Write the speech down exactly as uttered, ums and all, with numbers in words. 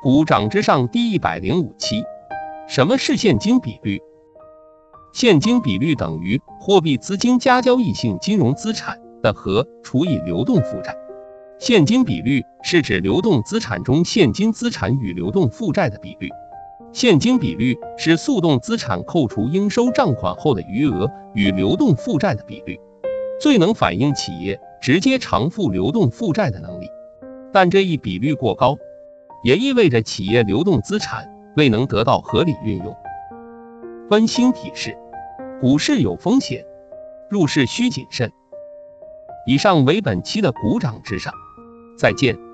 股掌之上第一百零五期。什么是现金比率？现金比率等于货币资金加交易性金融资产的和除以流动负债。现金比率是指流动资产中现金资产与流动负债的比率。现金比率是速动资产扣除应收账款后的余额与流动负债的比率，最能反映企业直接偿付流动负债的能力。但这一比率过高，也意味着企业流动资产未能得到合理运用。温馨提示：股市有风险，入市需谨慎。以上为本期的股掌之上，再见。